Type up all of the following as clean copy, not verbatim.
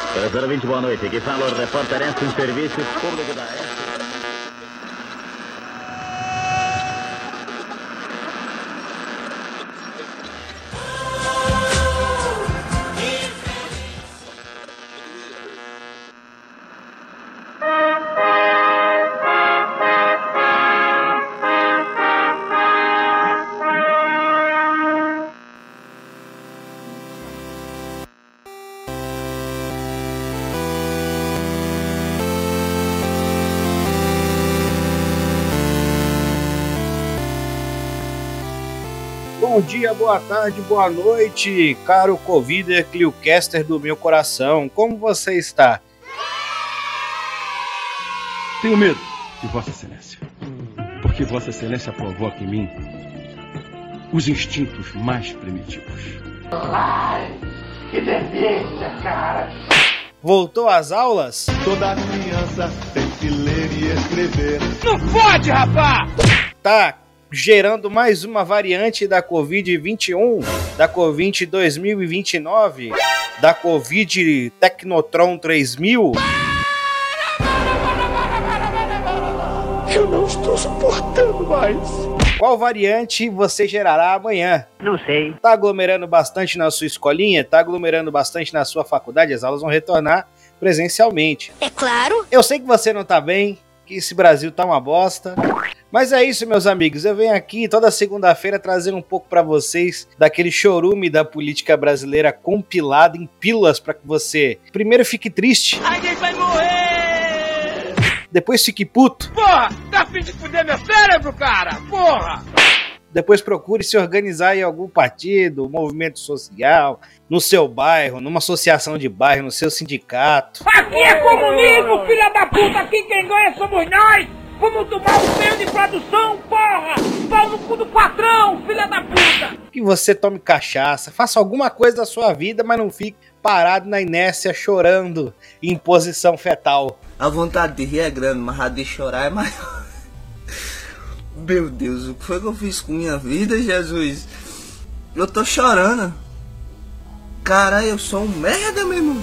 020, boa noite. Aqui fala o repórter em serviço público da S. Bom dia, boa tarde, boa noite, caro Covider Cliocaster do meu coração. Como você está? Tenho medo de Vossa Excelência, porque Vossa Excelência provoca em mim os instintos mais primitivos. Ai, que delícia, cara! Voltou às aulas? Toda criança tem que ler e escrever. Não pode, rapaz! Tá gerando mais uma variante da Covid-21, da Covid 2029, da Covid Tecnotron 3000. Eu não estou suportando mais. Qual variante você gerará amanhã? Não sei. Tá aglomerando bastante na sua escolinha? Tá aglomerando bastante na sua faculdade? As aulas vão retornar presencialmente. É claro. Eu sei que você não tá bem, que esse Brasil tá uma bosta. Mas é isso, meus amigos, eu venho aqui toda segunda-feira trazer um pouco pra vocês daquele chorume da política brasileira compilado em pílulas pra que você primeiro fique triste, Alguém vai morrer! depois fique puto, Porra, tá a fim de fuder meu cérebro, cara? Porra! depois procure se organizar em algum partido, movimento social, no seu bairro, numa associação de bairro, no seu sindicato. Aqui é comunismo, filha da puta! Aqui quem ganha somos nós! Vamos tomar o meio de produção, porra! Pau no cu do patrão, filha da puta! Que você tome cachaça, faça alguma coisa da sua vida, mas não fique parado na inércia chorando em posição fetal. A vontade de rir é grande, mas a de chorar é maior. Meu Deus, o que foi que eu fiz com minha vida, Jesus? Eu tô chorando. Caralho, eu sou um merda, meu irmão.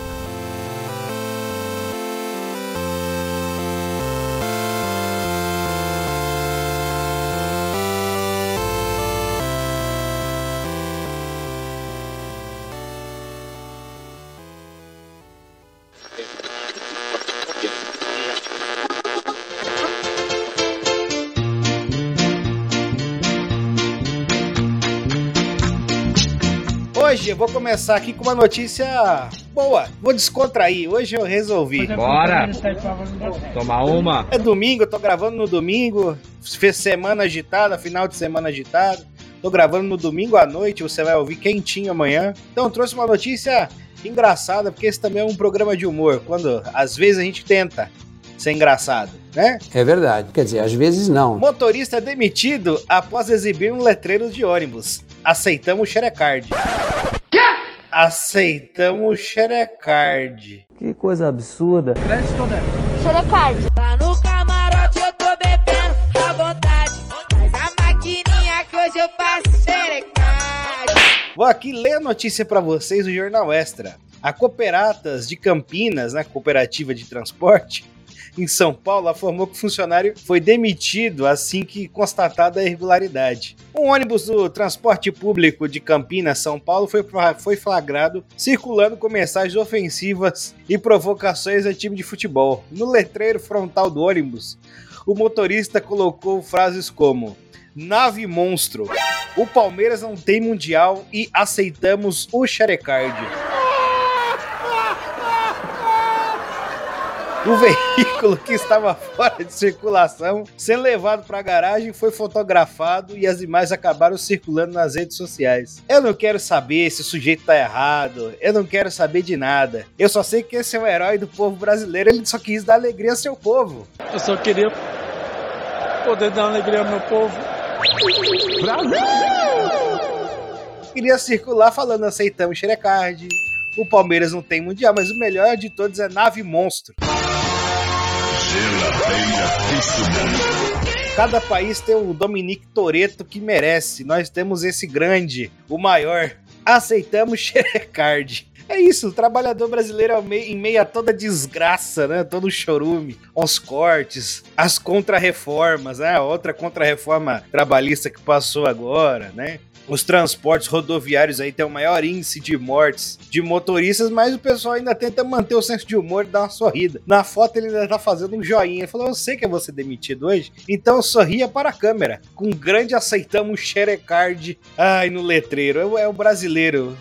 Hoje eu vou começar aqui com uma notícia boa, vou descontrair, hoje eu resolvi. Bora! Tomar uma! É domingo, eu tô gravando no domingo, fez semana agitada, final de semana agitado, tô gravando no domingo à noite, você vai ouvir quentinho amanhã. Então eu trouxe uma notícia engraçada, porque esse também é um programa de humor, quando às vezes a gente tenta ser engraçado, né? É verdade, quer dizer, às vezes não. Motorista demitido após exibir um letreiro de ônibus. Aceitamos o Xerecard. Quê? Aceitamos o Xerecard. Que coisa absurda. Xerecard. Lá no camarote eu tô bebendo à vontade. Mas a maquininha que hoje eu faço xerecard. Vou aqui ler a notícia para vocês do Jornal Extra. A Cooperatas de Campinas, né, cooperativa de transporte, em São Paulo, afirmou que o funcionário foi demitido assim que constatada a irregularidade. Um ônibus do transporte público de Campinas, São Paulo, foi flagrado circulando com mensagens ofensivas e provocações a time de futebol. No letreiro frontal do ônibus, o motorista colocou frases como: "Nave monstro, o Palmeiras não tem mundial e aceitamos o Xerecard." O veículo, que estava fora de circulação, sendo levado para a garagem, foi fotografado e as imagens acabaram circulando nas redes sociais. Eu não quero saber se o sujeito tá errado, eu não quero saber de nada. Eu só sei que esse é o herói do povo brasileiro, ele só quis dar alegria ao seu povo. Eu só queria poder dar alegria ao meu povo. Brasil! Queria circular falando aceitamos Xerecard, o Palmeiras não tem mundial, mas o melhor de todos é Nave Monstro. Cada país tem o Dominique Toretto que merece. Nós temos esse grande, o maior. Aceitamos Xerecard. É isso, o trabalhador brasileiro em meio a toda desgraça, né? Todo chorume, aos cortes, as contrarreformas, né? Outra contrarreforma trabalhista que passou agora, né? Os transportes rodoviários aí tem o maior índice de mortes de motoristas, mas o pessoal ainda tenta manter o senso de humor e dar uma sorrida. Na foto ele ainda tá fazendo um joinha. Ele falou, eu sei que eu vou ser demitido hoje, então sorria para a câmera. Com grande aceitamos xerecard. Ai, no letreiro. É o brasileiro.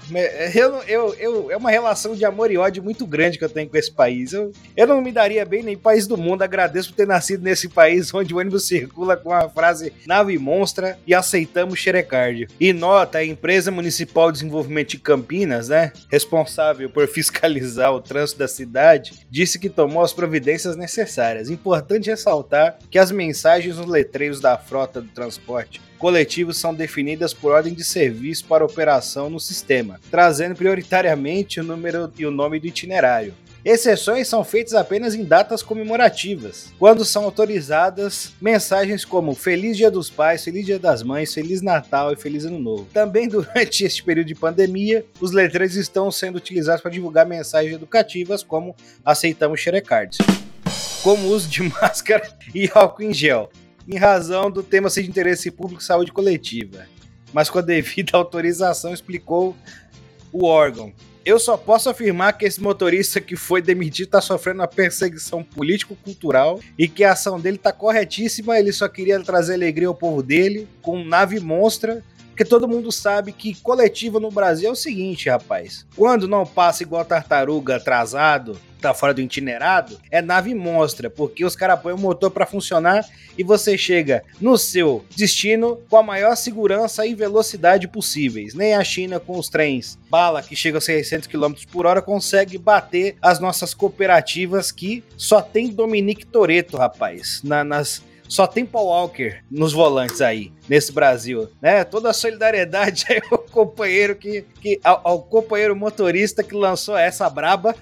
É uma relação de amor e ódio muito grande que eu tenho com esse país. Eu não me daria bem nem país do mundo. Agradeço por ter nascido nesse país onde o ônibus circula com a frase nave monstra e aceitamos xerecard. E nota, a Empresa Municipal de Desenvolvimento de Campinas, né, responsável por fiscalizar o trânsito da cidade, disse que tomou as providências necessárias. Importante ressaltar que as mensagens nos letreiros da frota do transporte coletivo são definidas por ordem de serviço para operação no sistema, trazendo prioritariamente o número e o nome do itinerário. Exceções são feitas apenas em datas comemorativas, quando são autorizadas mensagens como Feliz Dia dos Pais, Feliz Dia das Mães, Feliz Natal e Feliz Ano Novo. Também durante este período de pandemia, os letreiros estão sendo utilizados para divulgar mensagens educativas como aceitamos xerecards, como uso de máscara e álcool em gel, em razão do tema ser de interesse público e saúde coletiva, mas com a devida autorização, explicou o órgão. Eu só posso afirmar que esse motorista que foi demitido está sofrendo uma perseguição político-cultural e que a ação dele está corretíssima, ele só queria trazer alegria ao povo dele com nave monstra, porque todo mundo sabe que coletiva no Brasil é o seguinte, rapaz, quando não passa igual tartaruga atrasado, tá fora do itinerado, é nave monstra, porque os caras põem o motor para funcionar e você chega no seu destino com a maior segurança e velocidade possíveis. Nem a China com os trens bala que chegam a 600 km por hora consegue bater as nossas cooperativas que só tem Dominique Toretto, rapaz, só tem Paul Walker nos volantes aí, nesse Brasil, né? Toda a solidariedade aí ao companheiro ao companheiro motorista que lançou essa braba.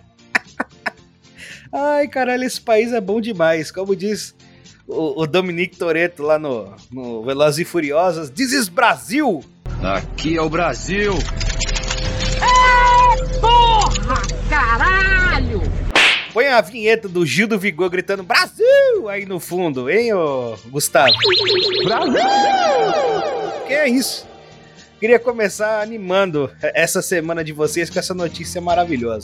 Ai, caralho, esse país é bom demais. Como diz o Dominique Toretto lá no Velozes e Furiosos, This is Brasil! Aqui é o Brasil! É, porra, caralho! Põe a vinheta do Gil do Vigor gritando Brasil aí no fundo, hein, ô Gustavo? Brasil! Que é isso? Queria começar animando essa semana de vocês com essa notícia maravilhosa.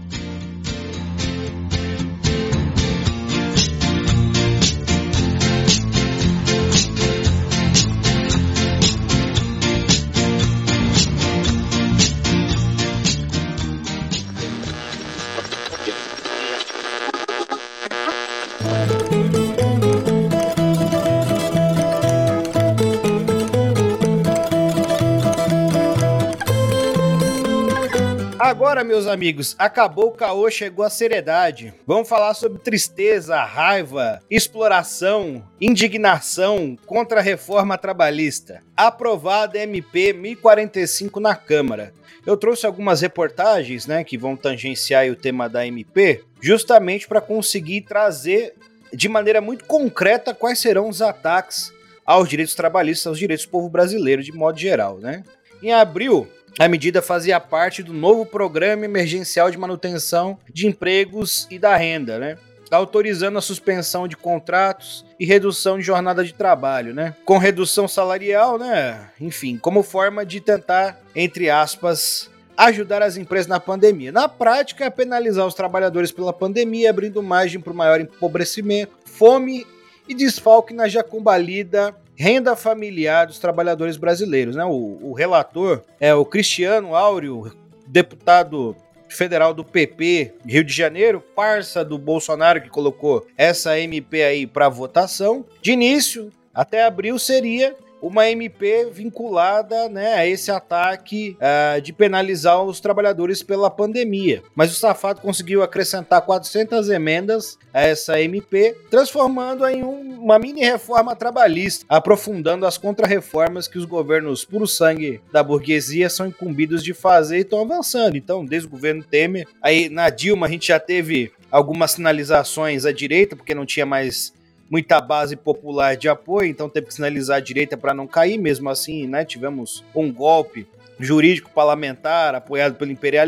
Agora, meus amigos, acabou o caô, chegou a seriedade. Vamos falar sobre tristeza, raiva, exploração, indignação contra a reforma trabalhista. Aprovada MP 1045 na Câmara. Eu trouxe algumas reportagens, né, que vão tangenciar o tema da MP, justamente para conseguir trazer de maneira muito concreta quais serão os ataques aos direitos trabalhistas, aos direitos do povo brasileiro de modo geral, né? Em abril, a medida fazia parte do novo Programa Emergencial de Manutenção de Empregos e da Renda, né? Autorizando a suspensão de contratos e redução de jornada de trabalho, né? Com redução salarial, né? Enfim, como forma de tentar, entre aspas, ajudar as empresas na pandemia. Na prática, é penalizar os trabalhadores pela pandemia, abrindo margem para o maior empobrecimento, fome e desfalque na já combalida renda familiar dos trabalhadores brasileiros, né? O relator é o Cristiano Áureo, deputado federal do PP Rio de Janeiro, parça do Bolsonaro que colocou essa MP aí para votação. De início, até abril seria uma MP vinculada, né, a esse ataque de penalizar os trabalhadores pela pandemia. Mas o safado conseguiu acrescentar 400 emendas a essa MP, transformando em uma mini reforma trabalhista, aprofundando as contrarreformas que os governos puro sangue da burguesia são incumbidos de fazer e estão avançando. Então, desde o governo Temer, aí na Dilma a gente já teve algumas sinalizações à direita, porque não tinha mais muita base popular de apoio, então teve que sinalizar a direita para não cair, mesmo assim, né, tivemos um golpe jurídico parlamentar apoiado pelo imperialismo,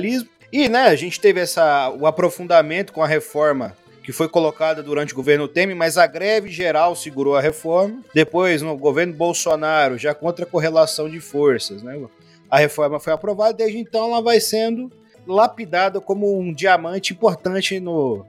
E, né, a gente teve o aprofundamento com a reforma que foi colocada durante o governo Temer, mas a greve geral segurou a reforma. Depois, no governo Bolsonaro, já contra a correlação de forças, né, a reforma foi aprovada, desde então ela vai sendo lapidada como um diamante importante no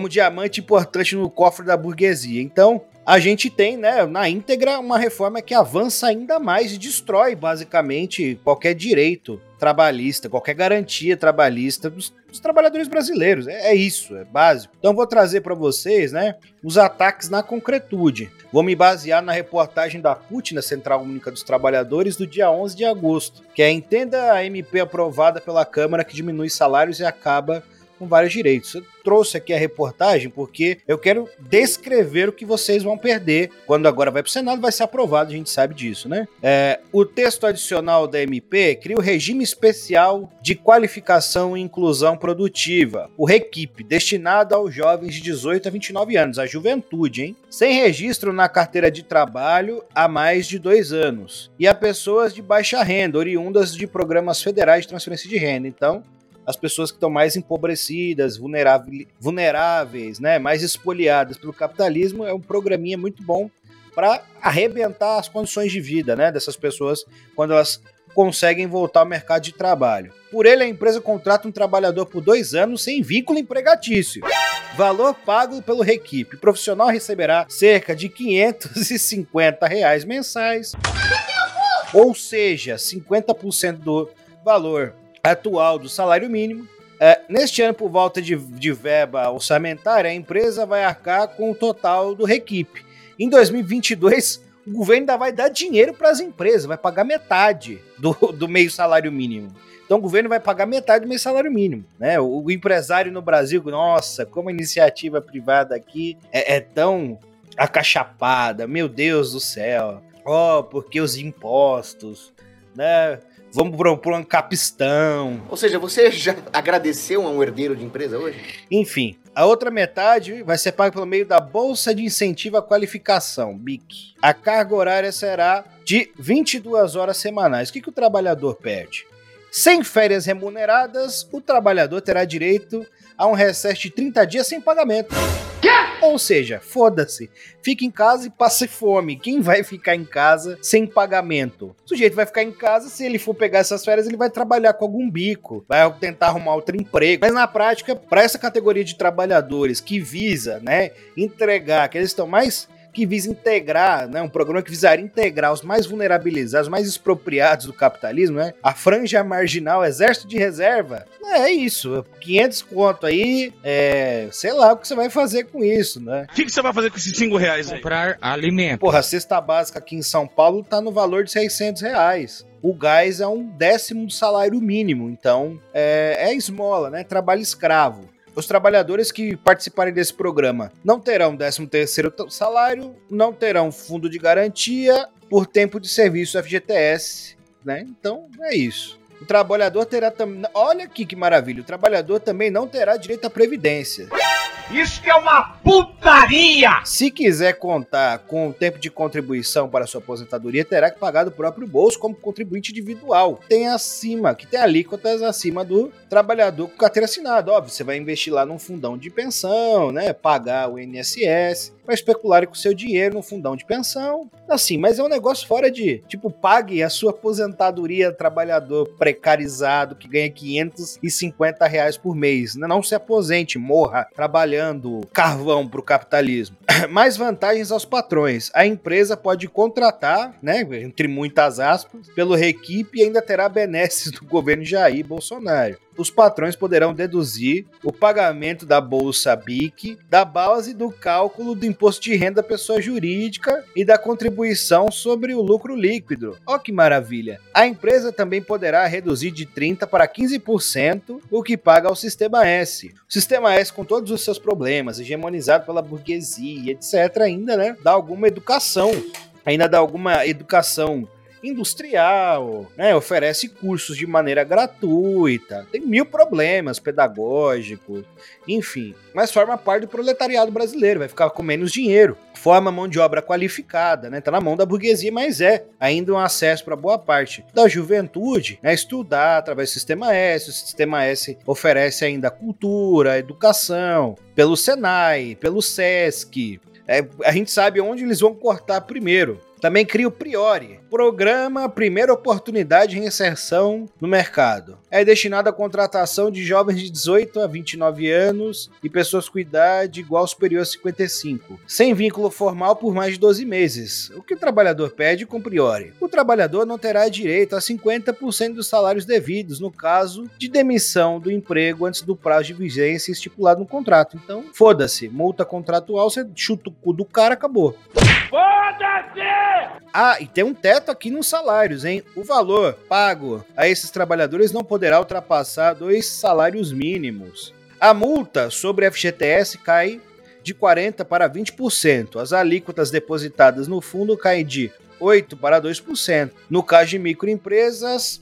cofre da burguesia. Então, a gente tem, né, na íntegra, uma reforma que avança ainda mais e destrói, basicamente, qualquer direito trabalhista, qualquer garantia trabalhista dos trabalhadores brasileiros. É isso, é básico. Então, vou trazer para vocês, né, os ataques na concretude. Vou me basear na reportagem da CUT, na Central Única dos Trabalhadores, do dia 11 de agosto, que é Entenda a MP aprovada pela Câmara que diminui salários e acaba com vários direitos. Eu trouxe aqui a reportagem porque eu quero descrever o que vocês vão perder quando agora vai para o Senado, vai ser aprovado, a gente sabe disso, né? O texto adicional da MP cria o Regime Especial de Qualificação e Inclusão Produtiva, o REQIP, destinado aos jovens de 18 a 29 anos, a juventude, hein? Sem registro na carteira de trabalho há mais de 2 anos, e a pessoas de baixa renda, oriundas de programas federais de transferência de renda. Então, as pessoas que estão mais empobrecidas, vulneráveis, né, mais espoliadas pelo capitalismo, é um programinha muito bom para arrebentar as condições de vida, né, dessas pessoas quando elas conseguem voltar ao mercado de trabalho. Por ele, a empresa contrata um trabalhador por 2 anos sem vínculo empregatício. Valor pago pelo REQIP. O profissional receberá cerca de R$550 mensais, ou seja, 50% do valor atual do salário mínimo. Neste ano, por volta de verba orçamentária, a empresa vai arcar com o total do REQIP. Em 2022, o governo ainda vai dar dinheiro para as empresas, vai pagar metade do meio salário mínimo. Então o governo vai pagar metade do meio salário mínimo, né? O empresário no Brasil, nossa, como a iniciativa privada aqui é tão acachapada, meu Deus do céu. Porque os impostos, né? Vamos por um capistão. Ou seja, você já agradeceu a um herdeiro de empresa hoje? Enfim, a outra metade vai ser paga pelo meio da Bolsa de Incentivo à Qualificação, BIC. A carga horária será de 22 horas semanais. O que o trabalhador perde? Sem férias remuneradas, o trabalhador terá direito a um recesso de 30 dias sem pagamento. Ou seja, foda-se, fica em casa e passe fome. Quem vai ficar em casa sem pagamento? O sujeito vai ficar em casa, se ele for pegar essas férias, ele vai trabalhar com algum bico, vai tentar arrumar outro emprego. Mas na prática, para essa categoria de trabalhadores que visa, né, entregar, que eles estão mais... que visa integrar, né, um programa que visaria integrar os mais vulnerabilizados, os mais expropriados do capitalismo, né, a franja marginal, exército de reserva, é isso, 500 conto aí, sei lá o que você vai fazer com isso, né? O que você vai fazer com esses R$5 aí? Comprar alimento. Porra, a cesta básica aqui em São Paulo tá no valor de R$600. O gás é 1/10 do salário mínimo, então é esmola, né, trabalho escravo. Os trabalhadores que participarem desse programa não terão 13º salário, não terão fundo de garantia por tempo de serviço FGTS, né? Então, é isso. O trabalhador terá também... Olha aqui que maravilha. O trabalhador também não terá direito à previdência. Isso que é uma putaria! Se quiser contar com o tempo de contribuição para sua aposentadoria, terá que pagar do próprio bolso como contribuinte individual. Que tem alíquotas acima do trabalhador com carteira assinada. Óbvio, você vai investir lá num fundão de pensão, né? Pagar o INSS, vai especular com o seu dinheiro no fundão de pensão. Assim, mas é um negócio fora de... Tipo, pague a sua aposentadoria, trabalhador precarizado que ganha R$550 por mês. Não se aposente, morra trabalhando carvão para o capitalismo. Mais vantagens aos patrões. A empresa pode contratar, né, entre muitas aspas, pelo REQIP e ainda terá benesses do governo Jair Bolsonaro. Os patrões poderão deduzir o pagamento da Bolsa BIC, da base do cálculo do imposto de renda da pessoa jurídica e da contribuição sobre o lucro líquido. Ó que maravilha! A empresa também poderá reduzir de 30% para 15% o que paga ao Sistema S. O Sistema S, com todos os seus problemas, hegemonizado pela burguesia, etc., ainda, né, dá alguma educação industrial, né? Oferece cursos de maneira gratuita, tem 1000 problemas pedagógicos, enfim, mas forma parte do proletariado brasileiro, vai ficar com menos dinheiro, forma mão de obra qualificada, né? Tá na mão da burguesia, mas é ainda um acesso para boa parte da juventude, né? Estudar através do Sistema S. O Sistema S oferece ainda cultura, educação, pelo Senai, pelo Sesc. A gente sabe onde eles vão cortar primeiro. Também cria o Priori, Programa Primeira Oportunidade de Reinserção no Mercado. É destinado à contratação de jovens de 18 a 29 anos e pessoas com idade igual ou superior a 55, sem vínculo formal por mais de 12 meses. O que o trabalhador pede com Priori? O trabalhador não terá direito a 50% dos salários devidos no caso de demissão do emprego antes do prazo de vigência estipulado no contrato. Então, foda-se, multa contratual, você chuta o cu do cara, acabou. Foda-se! Ah, e tem um teto aqui nos salários, hein? O valor pago a esses trabalhadores não poderá ultrapassar 2 salários mínimos. A multa sobre FGTS cai de 40% para 20%. As alíquotas depositadas no fundo caem de 8% para 2%. No caso de microempresas,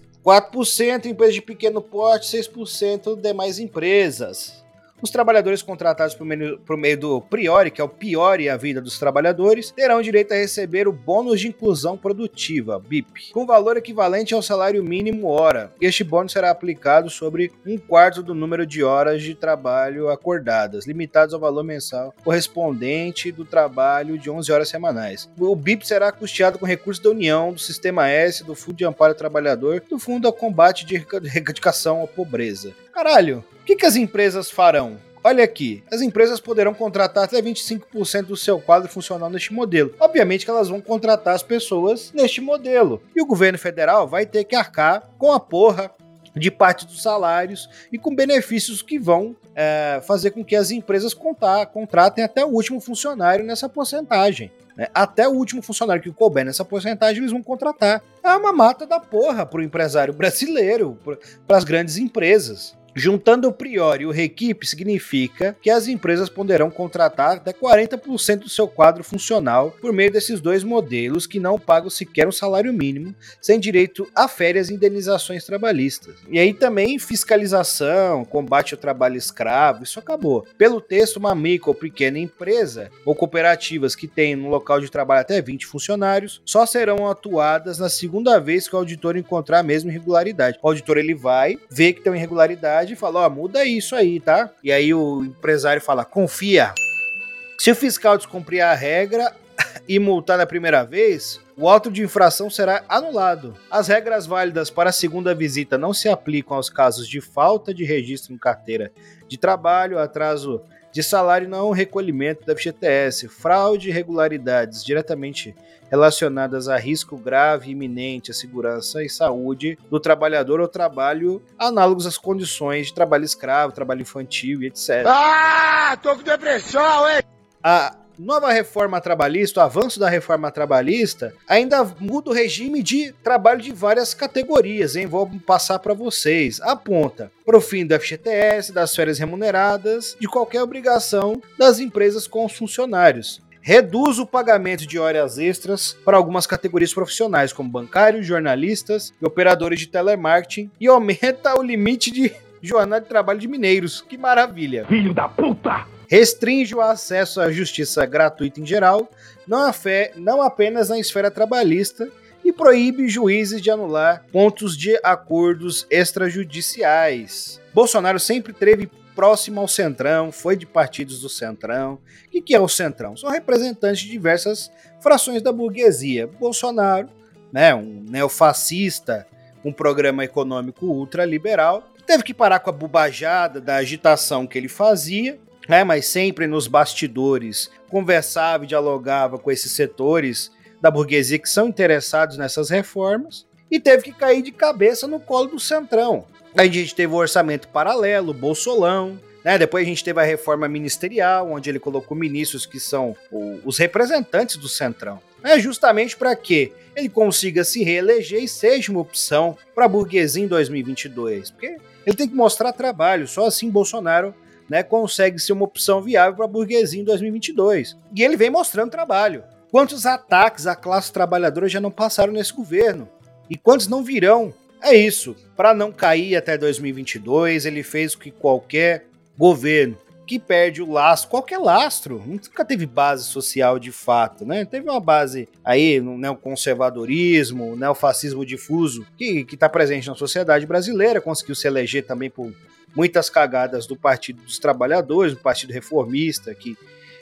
4%, empresas de pequeno porte, 6% demais empresas. Os trabalhadores contratados por meio do Priori, que é o Piore a Vida dos Trabalhadores, terão direito a receber o Bônus de Inclusão Produtiva, BIP, com valor equivalente ao salário mínimo hora. Este bônus será aplicado sobre 1/4 do número de horas de trabalho acordadas, limitados ao valor mensal correspondente do trabalho de 11 horas semanais. O BIP será custeado com recursos da União, do Sistema S, do Fundo de Amparo ao Trabalhador, do Fundo ao Combate de Erradicação à Pobreza. Caralho, o que as empresas farão? Olha aqui, as empresas poderão contratar até 25% do seu quadro funcional neste modelo. Obviamente que elas vão contratar as pessoas neste modelo. E o governo federal vai ter que arcar com a porra de parte dos salários e com benefícios que vão fazer com que as empresas contratem até o último funcionário nessa porcentagem. Até o último funcionário que couber nessa porcentagem eles vão contratar. É uma mata da porra pro empresário brasileiro, para as grandes empresas. Juntando o Priori e o Requipe significa que as empresas poderão contratar até 40% do seu quadro funcional por meio desses dois modelos que não pagam sequer um salário mínimo, sem direito a férias e indenizações trabalhistas. E aí também fiscalização, combate ao trabalho escravo, isso acabou. Pelo texto, uma micro ou pequena empresa ou cooperativas que tenham no local de trabalho até 20 funcionários só serão atuadas na segunda vez que o auditor encontrar a mesma irregularidade. O auditor ele vai ver que tem uma irregularidade e fala, muda isso aí, tá? E aí o empresário fala, confia. Se o fiscal descumprir a regra e multar na primeira vez, o auto de infração será anulado. As regras válidas para a segunda visita não se aplicam aos casos de falta de registro em carteira de trabalho, atraso de salário e não recolhimento da FGTS, fraude e irregularidades diretamente relacionadas a risco grave e iminente à segurança e saúde do trabalhador ou trabalho análogos às condições de trabalho escravo, trabalho infantil e etc. Tô com depressão, hein? A nova reforma trabalhista, o avanço da reforma trabalhista, ainda muda o regime de trabalho de várias categorias, hein? Vou passar para vocês. Aponta para o fim do FGTS, das férias remuneradas, de qualquer obrigação das empresas com os funcionários. Reduz o pagamento de horas extras para algumas categorias profissionais, como bancários, jornalistas e operadores de telemarketing, e aumenta o limite de jornada de trabalho de mineiros. Que maravilha! Filho da puta! Restringe o acesso à justiça gratuita em geral, não apenas na esfera trabalhista, e proíbe juízes de anular pontos de acordos extrajudiciais. Bolsonaro sempre teve próximo ao Centrão, foi de partidos do Centrão. O que é o Centrão? São representantes de diversas frações da burguesia. Bolsonaro, um neofascista, um programa econômico ultraliberal, teve que parar com a bobajada da agitação que ele fazia, mas sempre nos bastidores conversava e dialogava com esses setores da burguesia que são interessados nessas reformas, e teve que cair de cabeça no colo do Centrão. Aí a gente teve o orçamento paralelo, o Bolsolão, depois a gente teve a reforma ministerial, onde ele colocou ministros que são os representantes do Centrão. Justamente para que ele consiga se reeleger e seja uma opção para a burguesia em 2022. Porque ele tem que mostrar trabalho, só assim Bolsonaro consegue ser uma opção viável para a burguesia em 2022. E ele vem mostrando trabalho. Quantos ataques à classe trabalhadora já não passaram nesse governo? E quantos não virão? É isso. Para não cair até 2022, ele fez o que qualquer governo que perde o lastro, qualquer lastro, nunca teve base social de fato, né? Teve uma base aí no neoconservadorismo, neofascismo difuso, que está presente na sociedade brasileira, conseguiu se eleger também por muitas cagadas do Partido dos Trabalhadores, do Partido Reformista, que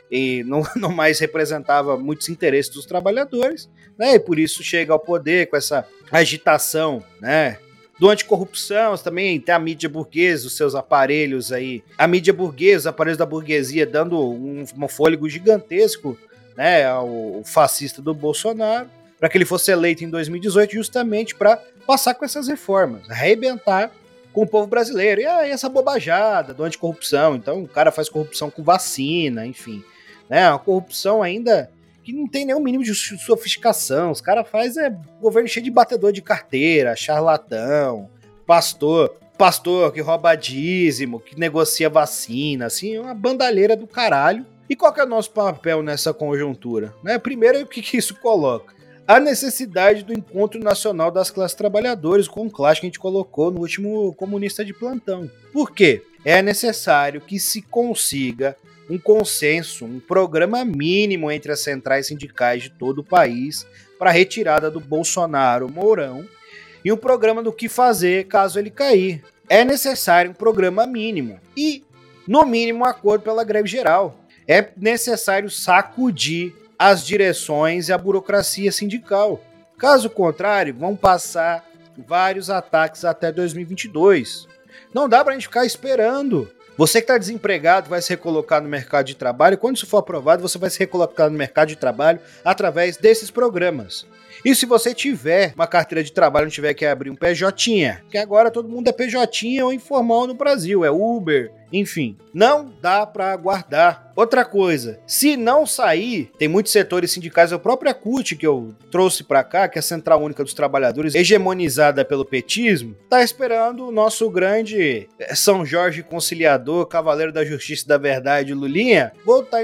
não mais representava muitos interesses dos trabalhadores, né? E por isso chega ao poder com essa agitação, né? Do anticorrupção, também tem a mídia burguesa, os seus aparelhos aí. A mídia burguesa, os aparelhos da burguesia dando um fôlego gigantesco, né, ao fascista do Bolsonaro, para que ele fosse eleito em 2018 justamente para passar com essas reformas, arrebentar com o povo brasileiro. E aí essa bobajada do anticorrupção, então o cara faz corrupção com vacina, enfim. Né, uma corrupção ainda que não tem nenhum mínimo de sofisticação. Os caras fazem governo cheio de batedor de carteira, charlatão, pastor que rouba dízimo, que negocia vacina, assim, uma bandalheira do caralho. E qual que é o nosso papel nessa conjuntura? Né? Primeiro, o que isso coloca? A necessidade do encontro nacional das classes trabalhadoras, com o clássico que a gente colocou no último Comunista de Plantão. Por quê? É necessário que se consiga um consenso, um programa mínimo entre as centrais sindicais de todo o país para a retirada do Bolsonaro Mourão e um programa do que fazer caso ele cair. É necessário um programa mínimo e, no mínimo, um acordo pela greve geral. É necessário sacudir as direções e a burocracia sindical. Caso contrário, vão passar vários ataques até 2022. Não dá para a gente ficar esperando. Você que está desempregado vai se recolocar no mercado de trabalho. Quando isso for aprovado, você vai se recolocar no mercado de trabalho através desses programas. E se você tiver uma carteira de trabalho, não tiver que abrir um PJ, que agora todo mundo é PJ ou informal no Brasil, é Uber, enfim, não dá para aguardar. Outra coisa, se não sair, tem muitos setores sindicais, a própria CUT que eu trouxe para cá, que é a Central Única dos Trabalhadores, hegemonizada pelo petismo, tá esperando o nosso grande São Jorge Conciliador, Cavaleiro da Justiça e da Verdade, Lulinha, voltar em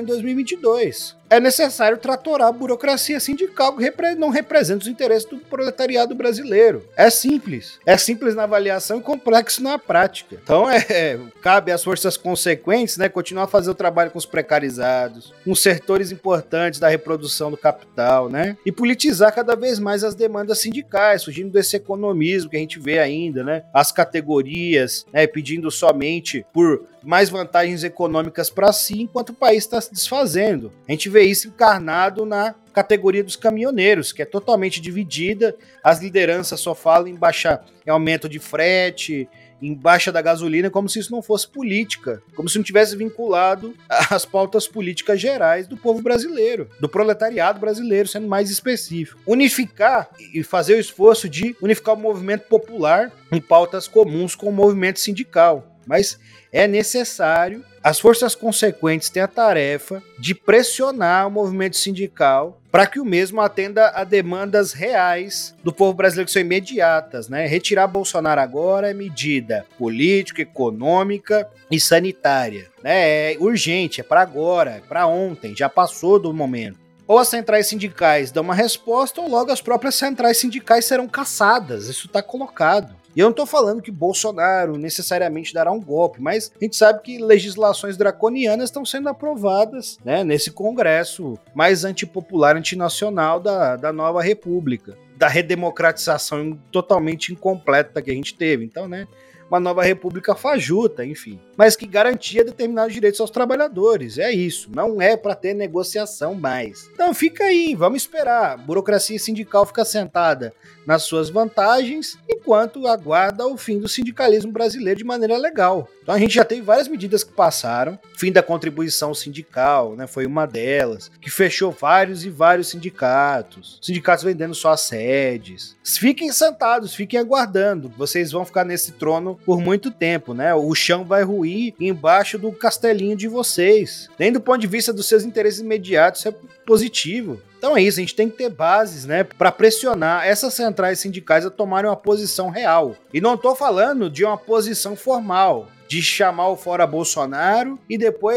2022. É necessário tratorar a burocracia sindical que não representa os interesses do proletariado brasileiro. É simples. É simples na avaliação e complexo na prática. Então cabe às forças consequentes, né, continuar a fazer o trabalho com os precarizados, com os setores importantes da reprodução do capital, né, e politizar cada vez mais as demandas sindicais, fugindo desse economismo que a gente vê ainda, né, as categorias, né, pedindo somente por mais vantagens econômicas para si, enquanto o país está se desfazendo. A gente vê isso encarnado na categoria dos caminhoneiros, que é totalmente dividida, as lideranças só falam em aumento de frete, em baixa da gasolina, como se isso não fosse política, como se não tivesse vinculado às pautas políticas gerais do povo brasileiro, do proletariado brasileiro, sendo mais específico. Unificar e fazer o esforço de unificar o movimento popular em pautas comuns com o movimento sindical. Mas é necessário, as forças consequentes têm a tarefa de pressionar o movimento sindical para que o mesmo atenda a demandas reais do povo brasileiro, que são imediatas, né? Retirar Bolsonaro agora é medida política, econômica e sanitária, né? É urgente, é para agora, é para ontem, já passou do momento. Ou as centrais sindicais dão uma resposta, ou logo as próprias centrais sindicais serão caçadas, isso está colocado. E eu não estou falando que Bolsonaro necessariamente dará um golpe, mas a gente sabe que legislações draconianas estão sendo aprovadas, né, nesse congresso mais antipopular, antinacional da nova república, da redemocratização totalmente incompleta que a gente teve. Então, né, uma nova república fajuta, enfim, mas que garantia determinados direitos aos trabalhadores. É isso, não é para ter negociação mais. Então fica aí, vamos esperar. A burocracia sindical fica sentada nas suas vantagens, enquanto aguarda o fim do sindicalismo brasileiro de maneira legal. Então a gente já teve várias medidas que passaram, fim da contribuição sindical, né, foi uma delas, que fechou vários e vários sindicatos vendendo só as sedes. Fiquem sentados, fiquem aguardando, vocês vão ficar nesse trono por muito tempo, né? O chão vai ruir embaixo do castelinho de vocês. Nem do ponto de vista dos seus interesses imediatos, isso é positivo. Então é isso, a gente tem que ter bases, né, para pressionar essas centrais sindicais a tomarem uma posição real. E não estou falando de uma posição formal, de chamar o fora Bolsonaro e depois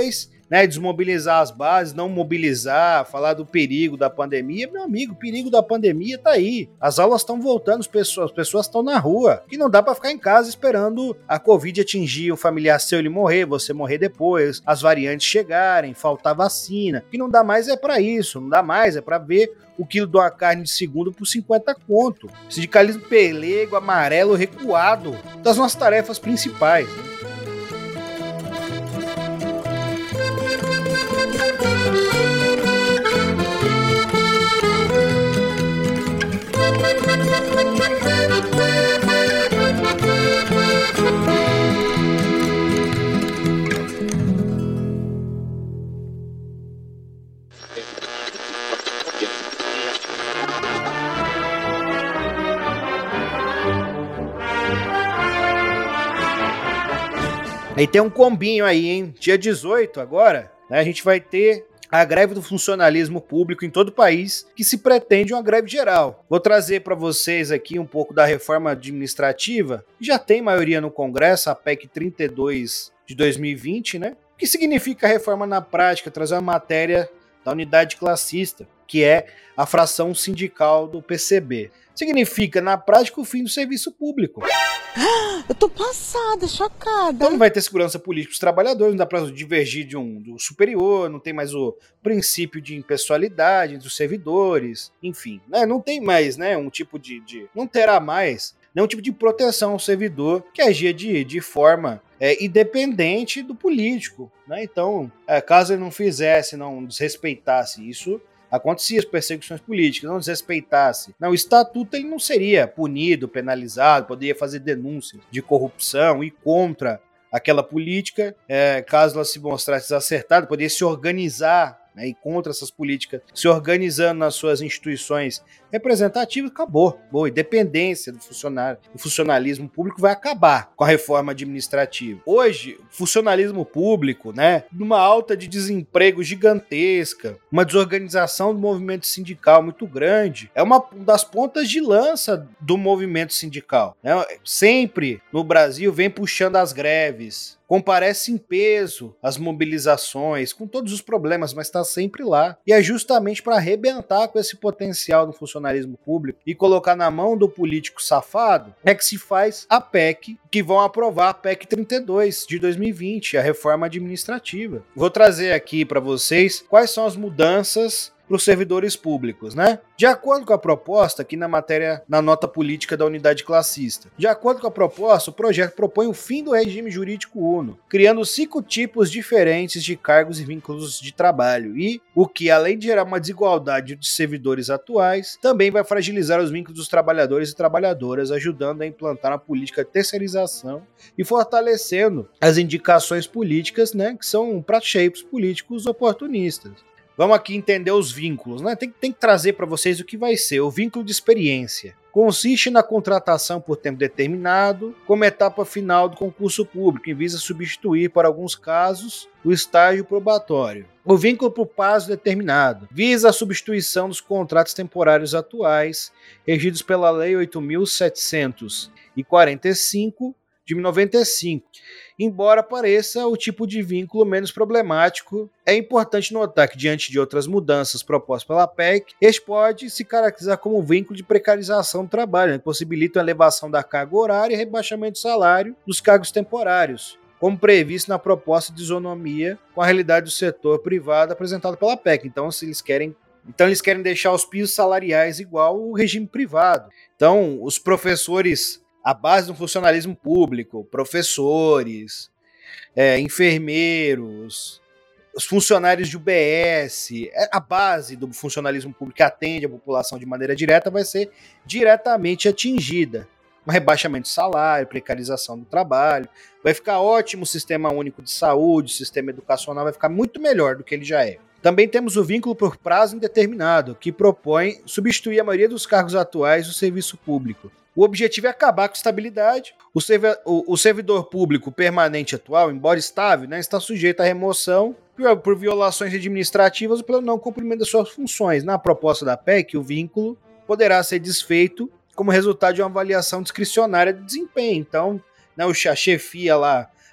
né, desmobilizar as bases, não mobilizar, falar do perigo da pandemia. Meu amigo, o perigo da pandemia tá aí. As aulas estão voltando, as pessoas estão na rua. E não dá pra ficar em casa esperando a Covid atingir o familiar seu, ele morrer, você morrer depois, as variantes chegarem, faltar vacina. O que não dá mais é pra isso, não dá mais, é pra ver o quilo de uma carne de segundo por 50 conto. Sindicalismo pelego, amarelo, recuado das nossas tarefas principais, né? Aí tem um combinho aí, hein? Dia 18 agora, né, a gente vai ter a greve do funcionalismo público em todo o país, que se pretende uma greve geral. Vou trazer para vocês aqui um pouco da reforma administrativa, que já tem maioria no Congresso, a PEC 32 de 2020, né? O que significa a reforma na prática? Trazer uma matéria da unidade classista, que é a fração sindical do PCB. Significa, na prática, o fim do serviço público. Eu tô passada, chocada. Então não vai ter segurança política para os trabalhadores, não dá para divergir do superior, não tem mais o princípio de impessoalidade entre os servidores, enfim, né? Não tem mais, né, um tipo não terá mais nenhum tipo de proteção ao servidor que agia de forma independente do político, né? Então, caso ele não fizesse, não desrespeitasse isso, acontecia as perseguições políticas, não desrespeitasse. Não, o estatuto ele não seria punido, penalizado, poderia fazer denúncias de corrupção e contra aquela política, caso ela se mostrasse desacertada, poderia se organizar, né, e contra essas políticas, se organizando nas suas instituições representativas, acabou. Boa, independência do funcionário, o funcionalismo público vai acabar com a reforma administrativa. Hoje, o funcionalismo público, né, numa alta de desemprego gigantesca, uma desorganização do movimento sindical muito grande, é uma das pontas de lança do movimento sindical, né? Sempre no Brasil vem puxando as greves, comparece em peso as mobilizações, com todos os problemas, mas está sempre lá. E é justamente para arrebentar com esse potencial do funcionalismo público e colocar na mão do político safado é que se faz a PEC, que vão aprovar a PEC 32 de 2020, a reforma administrativa. Vou trazer aqui para vocês quais são as mudanças para os servidores públicos, né? De acordo com a proposta, aqui na matéria, na nota política da unidade classista, de acordo com a proposta, o projeto propõe o fim do regime jurídico uno, criando 5 tipos diferentes de cargos e vínculos de trabalho, e o que, além de gerar uma desigualdade de servidores atuais, também vai fragilizar os vínculos dos trabalhadores e trabalhadoras, ajudando a implantar uma política de terceirização e fortalecendo as indicações políticas, né, que são pratos cheios políticos oportunistas. Vamos aqui entender os vínculos, né? Tem que trazer para vocês o que vai ser. O vínculo de experiência consiste na contratação por tempo determinado, como etapa final do concurso público, e visa substituir, por alguns casos, o estágio probatório. O vínculo por prazo determinado visa a substituição dos contratos temporários atuais, regidos pela Lei 8.745 de 95. Embora pareça o tipo de vínculo menos problemático, é importante notar que, diante de outras mudanças propostas pela PEC, este pode se caracterizar como um vínculo de precarização do trabalho, que possibilita a elevação da carga horária e rebaixamento do salário dos cargos temporários, como previsto na proposta de isonomia com a realidade do setor privado apresentada pela PEC. Então, eles querem deixar os pisos salariais igual ao regime privado. Então, os professores, a base do funcionalismo público, professores, enfermeiros, os funcionários de UBS, a base do funcionalismo público que atende a população de maneira direta vai ser diretamente atingida. Um rebaixamento de salário, precarização do trabalho, vai ficar ótimo o sistema único de saúde, o sistema educacional vai ficar muito melhor do que ele já é. Também temos o vínculo por prazo indeterminado, que propõe substituir a maioria dos cargos atuais do serviço público. O objetivo é acabar com a estabilidade. O servidor público permanente atual, embora estável, né, está sujeito à remoção por violações administrativas ou pelo não cumprimento das suas funções. Na proposta da PEC, o vínculo poderá ser desfeito como resultado de uma avaliação discricionária de desempenho. Então, né, a chefia lá,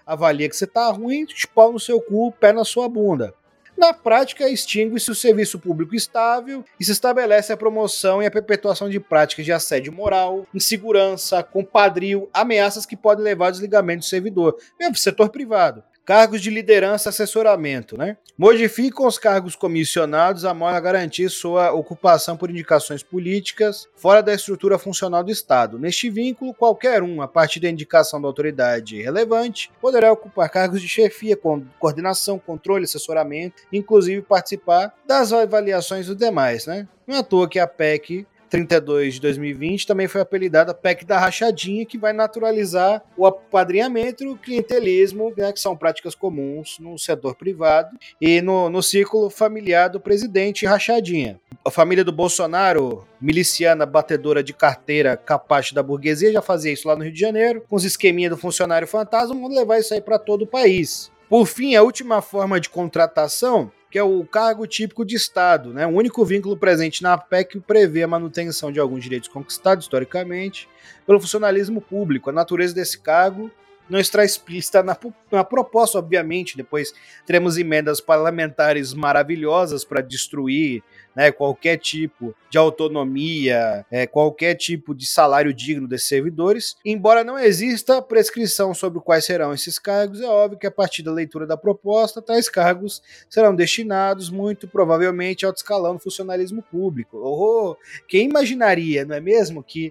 avalia que você tá ruim, pau no seu cu, pé na sua bunda. Na prática, extingue-se o serviço público estável e se estabelece a promoção e a perpetuação de práticas de assédio moral, insegurança, compadrio, ameaças que podem levar ao desligamento do servidor, mesmo setor privado. Cargos de liderança e assessoramento, né? Modificam os cargos comissionados a modo a garantir sua ocupação por indicações políticas fora da estrutura funcional do Estado. Neste vínculo, qualquer um, a partir da indicação da autoridade relevante, poderá ocupar cargos de chefia, coordenação, controle, assessoramento, inclusive participar das avaliações dos demais, né? Não é à toa que a PEC 32 de 2020 também foi apelidada PEC da rachadinha, que vai naturalizar o apadrinhamento e o clientelismo, né, que são práticas comuns no setor privado e no círculo familiar do presidente rachadinha. A família do Bolsonaro, miliciana, batedora de carteira, capacho da burguesia, já fazia isso lá no Rio de Janeiro, com os esqueminha do funcionário fantasma, vamos levar isso aí para todo o país. Por fim, a última forma de contratação, que é o cargo típico de Estado, né? O único vínculo presente na PEC prevê a manutenção de alguns direitos conquistados historicamente pelo funcionalismo público. A natureza desse cargo não está explícita na proposta, obviamente. Depois teremos emendas parlamentares maravilhosas para destruir, né, qualquer tipo de autonomia, qualquer tipo de salário digno desses servidores. Embora não exista prescrição sobre quais serão esses cargos, é óbvio que a partir da leitura da proposta, tais cargos serão destinados muito provavelmente ao alto escalão do funcionalismo público. Quem imaginaria, não é mesmo, que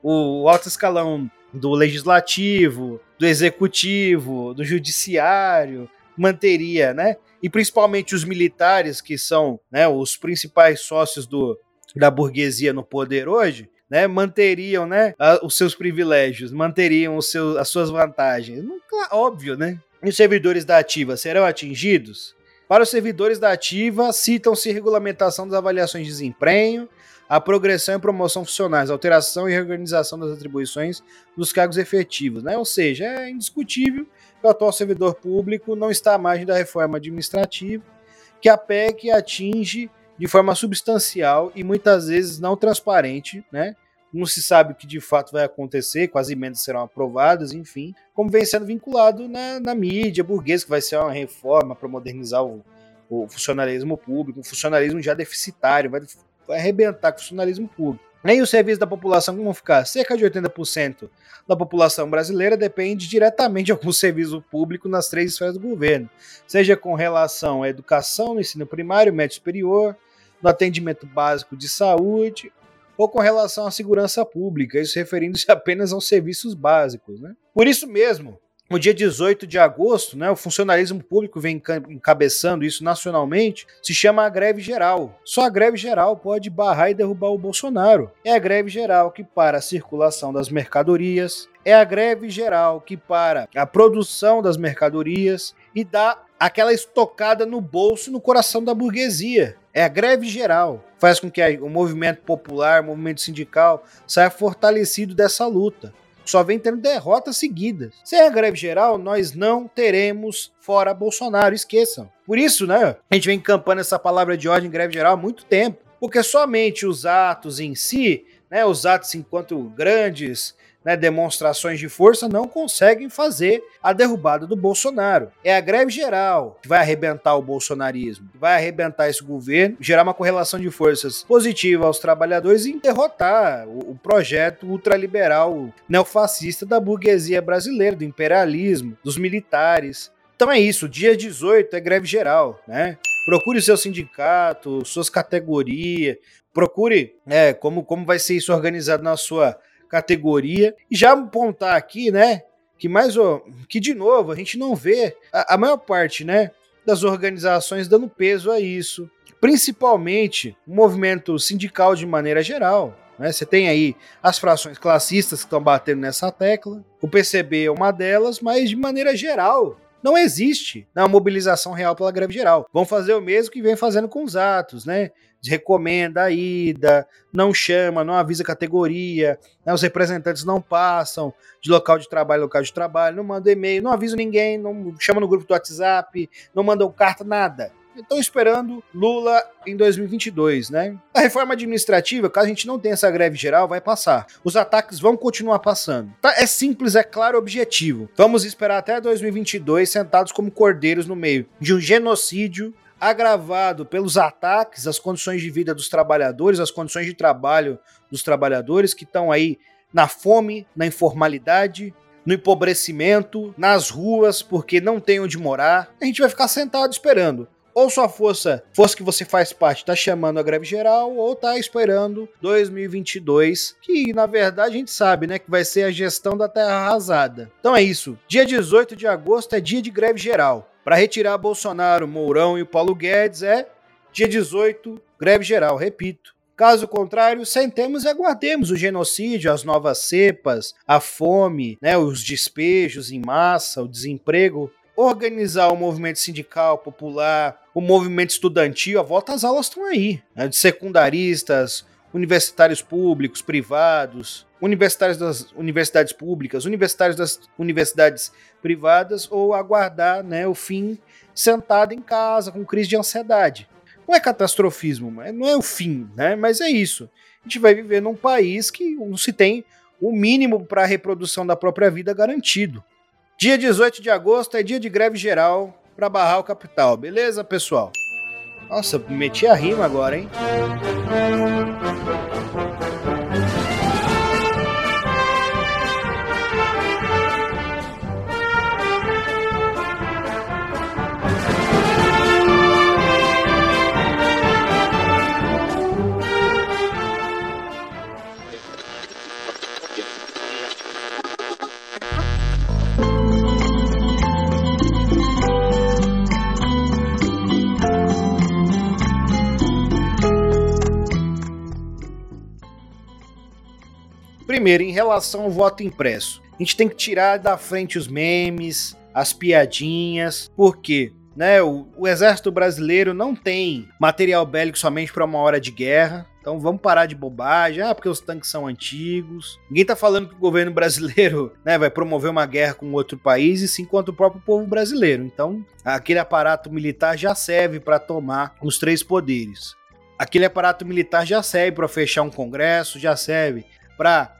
o alto escalão do legislativo, do executivo, do judiciário manteria, né? E principalmente os militares, que são, né, os principais sócios da burguesia no poder hoje, né, manteriam, né, os seus privilégios, manteriam as suas vantagens. Óbvio, né? E os servidores da ativa serão atingidos? Para os servidores da ativa, citam-se regulamentação das avaliações de desempenho, a progressão e promoção funcionais, alteração e reorganização das atribuições dos cargos efetivos, né? Ou seja, é indiscutível que o atual servidor público não está à margem da reforma administrativa, que a PEC atinge de forma substancial e muitas vezes não transparente, né? Não se sabe o que de fato vai acontecer, quais emendas serão aprovadas, enfim, como vem sendo vinculado na mídia burguesa, que vai ser uma reforma para modernizar o funcionalismo público, um funcionalismo já deficitário, vai arrebentar com o funcionalismo público. Nem os serviços da população vão ficar. Cerca de 80% da população brasileira depende diretamente de algum serviço público nas 3 esferas do governo, seja com relação à educação, no ensino primário, médio superior, no atendimento básico de saúde, ou com relação à segurança pública, isso referindo-se apenas aos serviços básicos, né? Por isso mesmo, no dia 18 de agosto, né, o funcionalismo público vem encabeçando isso nacionalmente, se chama a greve geral. Só a greve geral pode barrar e derrubar o Bolsonaro. É a greve geral que para a circulação das mercadorias, é a greve geral que para a produção das mercadorias e dá aquela estocada no bolso e no coração da burguesia. É a greve geral. Faz com que o movimento popular, o movimento sindical saia fortalecido dessa luta. Só vem tendo derrotas seguidas. Sem a greve geral, nós não teremos fora Bolsonaro, esqueçam. Por isso, né, a gente vem encampando essa palavra de ordem greve geral há muito tempo. Porque somente os atos em si, né, os atos enquanto grandes, né, demonstrações de força, não conseguem fazer a derrubada do Bolsonaro. É a greve geral que vai arrebentar o bolsonarismo, que vai arrebentar esse governo, gerar uma correlação de forças positiva aos trabalhadores e derrotar o projeto ultraliberal neofascista da burguesia brasileira, do imperialismo, dos militares. Então é isso, dia 18 é greve geral, né? Procure seu sindicato, suas categorias, procure como vai ser isso organizado na sua categoria, e já apontar aqui, né, que de novo a gente não vê a maior parte, né, das organizações dando peso a isso, principalmente o movimento sindical de maneira geral, né? Você tem aí as frações classistas que estão batendo nessa tecla, o PCB é uma delas, mas de maneira geral não existe uma mobilização real pela greve geral. Vão fazer o mesmo que vem fazendo com os atos, né? Recomenda a ida, não chama, não avisa a categoria, né? Os representantes não passam de local de trabalho, não mandam e-mail, não avisa ninguém, não chama no grupo do WhatsApp, não mandam carta, nada. Estão esperando Lula em 2022, né? A reforma administrativa, caso a gente não tenha essa greve geral, vai passar. Os ataques vão continuar passando. Tá? É simples, é claro, objetivo. Vamos esperar até 2022 sentados como cordeiros no meio de um genocídio agravado pelos ataques às condições de vida dos trabalhadores, às condições de trabalho dos trabalhadores que estão aí na fome, na informalidade, no empobrecimento, nas ruas, porque não tem onde morar. A gente vai ficar sentado esperando. Ou sua força que você faz parte, tá chamando a greve geral, ou tá esperando 2022, que na verdade a gente sabe, né, que vai ser a gestão da terra arrasada. Então é isso. Dia 18 de agosto é dia de greve geral. Para retirar Bolsonaro, Mourão e o Paulo Guedes é dia 18, greve geral, repito. Caso contrário, sentemos e aguardemos o genocídio, as novas cepas, a fome, né, os despejos em massa, o desemprego, organizar o movimento sindical, popular, o movimento estudantil, a volta às aulas estão aí, né, de secundaristas, universitários públicos, privados, universitários das universidades públicas, universitários das universidades privadas, ou aguardar, né, o fim sentado em casa com crise de ansiedade. Não é catastrofismo, não é o fim, né? Mas é isso. A gente vai viver num país que não se tem o mínimo para a reprodução da própria vida garantido. Dia 18 de agosto é dia de greve geral para barrar o capital, beleza, pessoal? Nossa, meti a rima agora, hein? Primeiro, em relação ao voto impresso, a gente tem que tirar da frente os memes, as piadinhas, porque, né, o exército brasileiro não tem material bélico somente para uma hora de guerra, então vamos parar de bobagem, porque os tanques são antigos. Ninguém tá falando que o governo brasileiro, né, vai promover uma guerra com outro país, e sim contra o próprio povo brasileiro. Então, aquele aparato militar já serve para tomar os três poderes. Aquele aparato militar já serve para fechar um congresso, já serve para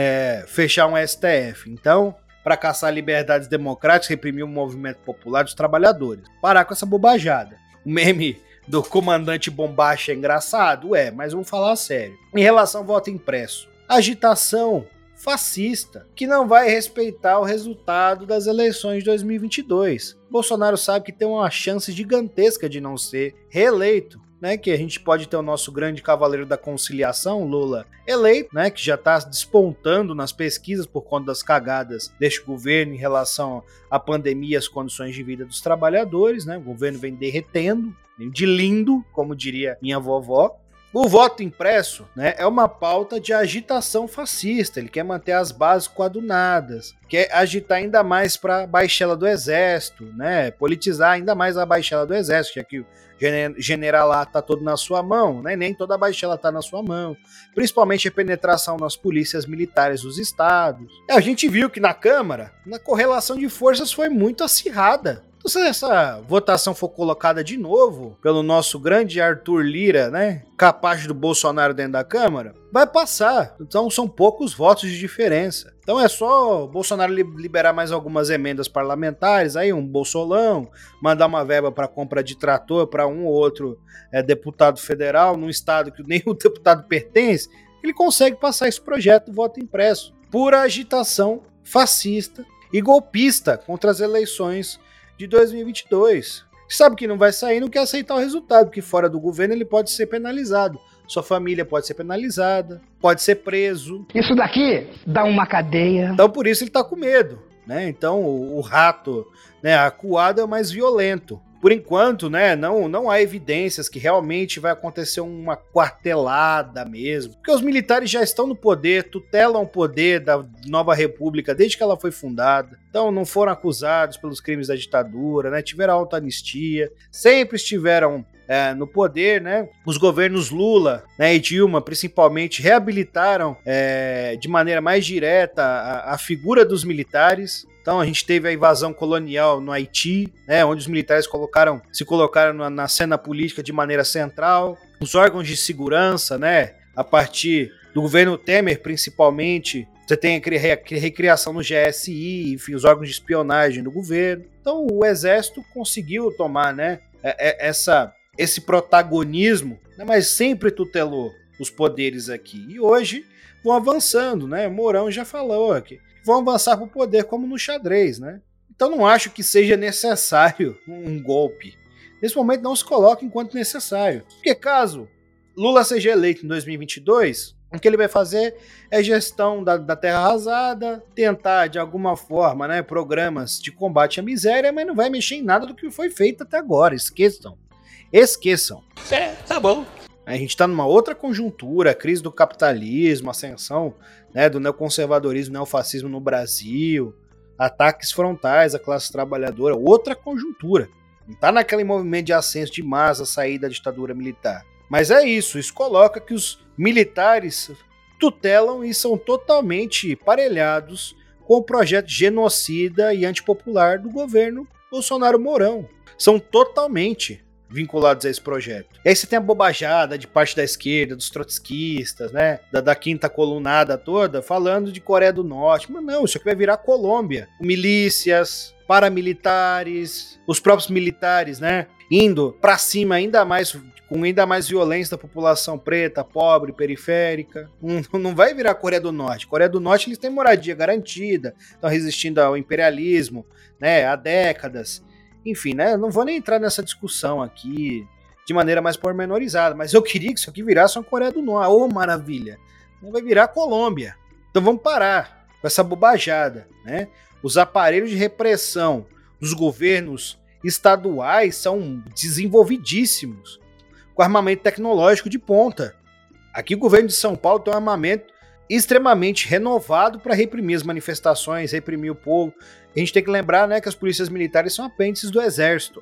fechar um STF. Então, para caçar liberdades democráticas, reprimir o movimento popular dos trabalhadores. Parar com essa bobajada. O meme do comandante Bombacha é engraçado? Mas vamos falar sério. Em relação ao voto impresso, agitação fascista que não vai respeitar o resultado das eleições de 2022. Bolsonaro sabe que tem uma chance gigantesca de não ser reeleito, né, que a gente pode ter o nosso grande cavaleiro da conciliação, Lula, eleito, né, que já está despontando nas pesquisas por conta das cagadas deste governo em relação à pandemia e às condições de vida dos trabalhadores, né, o governo vem derretendo, de lindo, como diria minha vovó. O voto impresso, né, é uma pauta de agitação fascista, ele quer manter as bases coadunadas, quer agitar ainda mais para a baixela do exército, né, politizar ainda mais a baixela do exército, já que o generalato está todo na sua mão, né, nem toda a baixela está na sua mão, principalmente a penetração nas polícias militares dos estados. A gente viu que na Câmara, a correlação de forças foi muito acirrada. Então, se essa votação for colocada de novo pelo nosso grande Arthur Lira, né, capaz do Bolsonaro dentro da Câmara, vai passar. Então são poucos votos de diferença. Então é só o Bolsonaro liberar mais algumas emendas parlamentares, aí um bolsolão, mandar uma verba para compra de trator para um ou outro deputado federal, num estado que nem o deputado pertence, ele consegue passar esse projeto do voto impresso. Pura agitação fascista e golpista contra as eleições de 2022. Sabe que não vai sair, não quer aceitar o resultado, porque fora do governo ele pode ser penalizado. Sua família pode ser penalizada, pode ser preso. Isso daqui dá uma cadeia. Então por isso ele tá com medo, né? Então o rato, né, acuado é o mais violento. Por enquanto, né, não há evidências que realmente vai acontecer uma quartelada mesmo. Porque os militares já estão no poder, tutelam o poder da nova república desde que ela foi fundada. Então não foram acusados pelos crimes da ditadura, né, tiveram alta anistia, sempre estiveram no poder, né? Os governos Lula, né, e Dilma, principalmente, reabilitaram de maneira mais direta a figura dos militares. Então a gente teve a invasão colonial no Haiti, né, onde os militares se colocaram na cena política de maneira central. Os órgãos de segurança, né, a partir do governo Temer principalmente, você tem a recriação no GSI, enfim, os órgãos de espionagem do governo. Então o exército conseguiu tomar, né, esse protagonismo, né, mas sempre tutelou os poderes aqui. E hoje vão avançando, né? Mourão já falou aqui. Vão avançar para o poder como no xadrez, né? Então não acho que seja necessário um golpe. Nesse momento não se coloca enquanto necessário. Porque caso Lula seja eleito em 2022, o que ele vai fazer é gestão da terra arrasada, tentar de alguma forma, né, programas de combate à miséria, mas não vai mexer em nada do que foi feito até agora. Esqueçam. Tá bom. A gente está numa outra conjuntura, a crise do capitalismo, ascensão, né, do neoconservadorismo, neofascismo no Brasil, ataques frontais à classe trabalhadora, outra conjuntura. Não está naquele movimento de ascenso de massa, saída da ditadura militar. Mas é isso coloca que os militares tutelam e são totalmente parelhados com o projeto genocida e antipopular do governo Bolsonaro-Mourão. São totalmente vinculados a esse projeto. E aí você tem a bobajada de parte da esquerda, dos trotskistas, né, da quinta colunada toda, falando de Coreia do Norte. Mas não, isso aqui vai virar Colômbia. Milícias, paramilitares, os próprios militares, né, indo pra cima ainda mais, com ainda mais violência da população preta, pobre, periférica. Não vai virar Coreia do Norte. Coreia do Norte eles têm moradia garantida, estão resistindo ao imperialismo, né, há décadas. Enfim, né, não vou nem entrar nessa discussão aqui de maneira mais pormenorizada, mas eu queria que isso aqui virasse uma Coreia do Norte. Ô, maravilha! Vai virar Colômbia. Então vamos parar com essa bobajada, né? Os aparelhos de repressão dos governos estaduais são desenvolvidíssimos, com armamento tecnológico de ponta. Aqui o governo de São Paulo tem um armamento extremamente renovado para reprimir as manifestações, reprimir o povo. A gente tem que lembrar, né, que as polícias militares são apêndices do exército,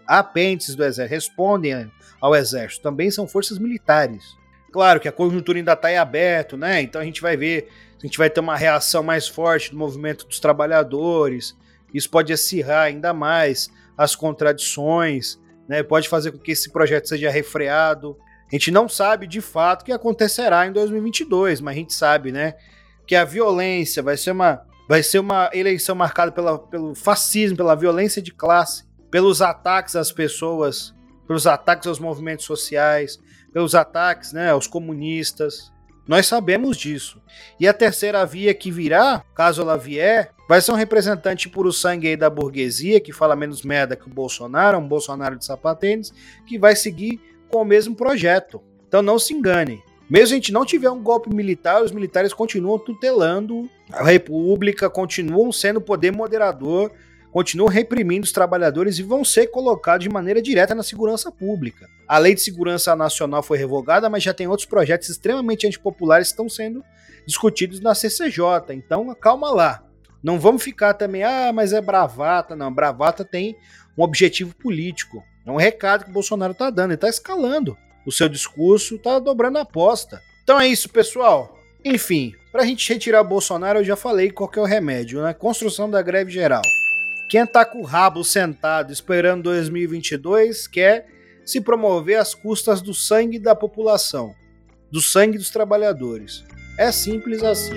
respondem ao exército, também são forças militares. Claro que a conjuntura ainda está em aberto, né, então a gente vai ver, a gente vai ter uma reação mais forte do movimento dos trabalhadores, isso pode acirrar ainda mais as contradições, né, pode fazer com que esse projeto seja refreado. A gente não sabe de fato o que acontecerá em 2022, mas a gente sabe, né, que a violência vai ser uma eleição marcada pelo fascismo, pela violência de classe, pelos ataques às pessoas, pelos ataques aos movimentos sociais, pelos ataques, né, aos comunistas. Nós sabemos disso. E a terceira via que virá, caso ela vier, vai ser um representante puro sangue aí da burguesia, que fala menos merda que o Bolsonaro, um Bolsonaro de sapatênis, que vai seguir com o mesmo projeto. Então não se engane. Mesmo a gente não tiver um golpe militar, os militares continuam tutelando a república, continuam sendo poder moderador, continuam reprimindo os trabalhadores e vão ser colocados de maneira direta na segurança pública. A Lei de Segurança Nacional foi revogada, mas já tem outros projetos extremamente antipopulares que estão sendo discutidos na CCJ. Então, calma lá. Não vamos ficar também, mas é bravata. Não, bravata tem um objetivo político. É um recado que o Bolsonaro está dando, ele está escalando o seu discurso, está dobrando a aposta. Então é isso, pessoal. Enfim, para a gente retirar o Bolsonaro, eu já falei qual que é o remédio, né? Construção da greve geral. Quem tá com o rabo sentado esperando 2022 quer se promover às custas do sangue da população, do sangue dos trabalhadores. É simples assim.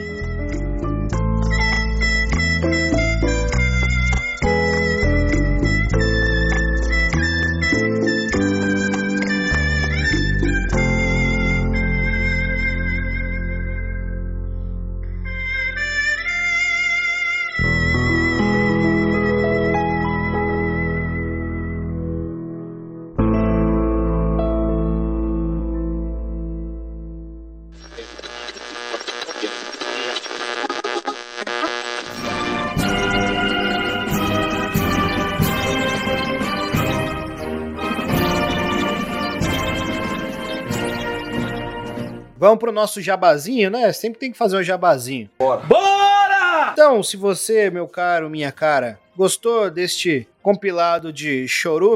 Vamos pro nosso jabazinho, né? Sempre tem que fazer um jabazinho. Bora! Então, se você, meu caro, minha cara, gostou deste compilado de chorume,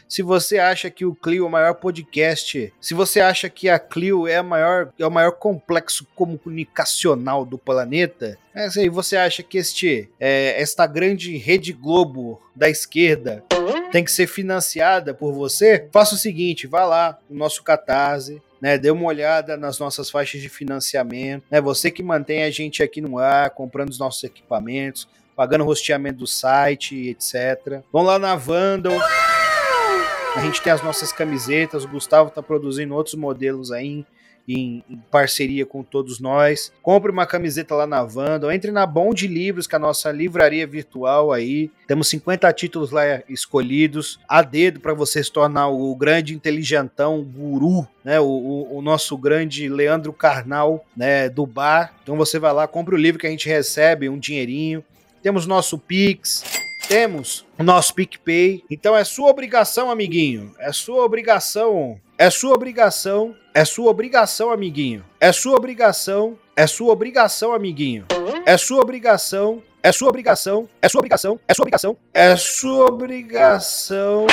Se você acha que o Clio é o maior podcast, se você acha que a Clio é o maior complexo comunicacional do planeta, se você acha que esta grande Rede Globo da esquerda tem que ser financiada por você, faça o seguinte, vá lá no nosso Catarse, né, dê uma olhada nas nossas faixas de financiamento, né, você que mantém a gente aqui no ar, comprando os nossos equipamentos, pagando o rosteamento do site, etc. Vão lá na Vandal, a gente tem as nossas camisetas, o Gustavo tá produzindo outros modelos aí em parceria com todos nós. Compre uma camiseta lá na Vandal, entre na Bom de Livros, que é a nossa livraria virtual aí. Temos 50 títulos lá escolhidos, a dedo para você se tornar o grande inteligentão, guru, né? O nosso grande Leandro Carnal, né? Do bar. Então você vai lá, compra o livro que a gente recebe um dinheirinho. Temos nosso Pix, temos o nosso PicPay. Então é sua obrigação, amiguinho. É sua obrigação. É sua obrigação. É sua obrigação, amiguinho. É sua obrigação. É sua obrigação, amiguinho. É sua obrigação. É sua obrigação. É sua obrigação. É sua obrigação. É sua obrigação.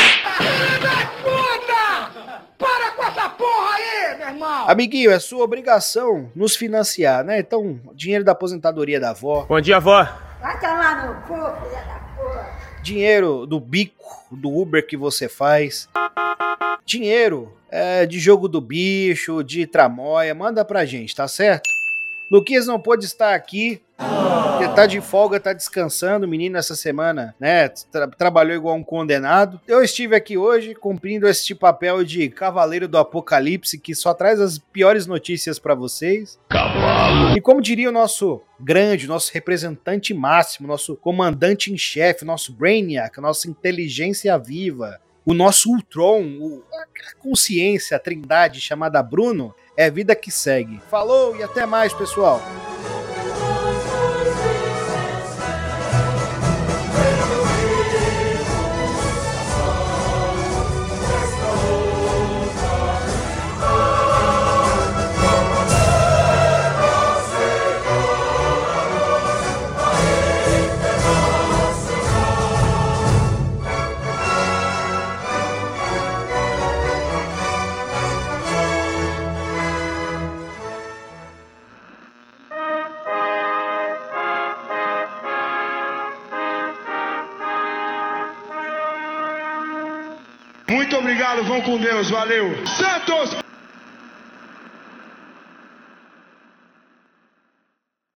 Para com essa porra aí, meu irmão! Amiguinho, é sua obrigação nos financiar, né? Então, dinheiro da aposentadoria da avó. Bom dia, avó. Vai tomar no cu, filha da porra! Dinheiro do bico, do Uber que você faz. Dinheiro de jogo do bicho, de tramóia, manda pra gente, tá certo? Luquinhas não pôde estar aqui, porque tá de folga, tá descansando, o menino essa semana, né, trabalhou igual um condenado. Eu estive aqui hoje cumprindo este papel de cavaleiro do apocalipse, que só traz as piores notícias pra vocês. Cavalo. E como diria o nosso representante máximo, nosso comandante em chefe, nosso Brainiac, a nossa inteligência viva, o nosso Ultron, a consciência, a trindade chamada Bruno, é vida que segue. Falou e até mais, pessoal! Muito obrigado, vão com Deus, valeu. Santos!